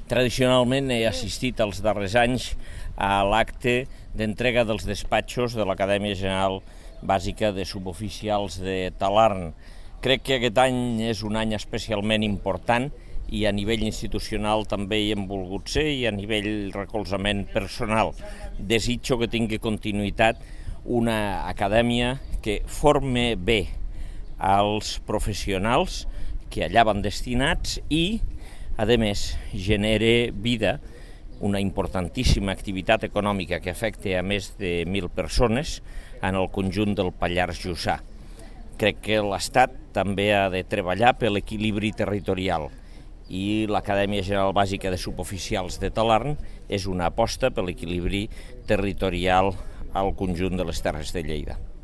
Tradicionalment he assistit els darrers anys a l'acte d'entrega dels despatxos de l'Acadèmia General Bàsica de Suboficials de Talarn. Crec que aquest any és un any especialment important i a nivell institucional també hi hem volgut ser i a nivell recolzament personal. Desitjo que tingui continuïtat una acadèmia que forme bé als professionals que allà van destinats i, a més, genere vida, una importantíssima activitat econòmica que afecta a més de 1.000 persones en el conjunt del Pallars Jussà. Crec que l'Estat també ha de treballar per l'equilibri territorial i l'Acadèmia General Bàsica de Suboficials de Talarn és una aposta per l'equilibri territorial al conjunt de les Terres de Lleida.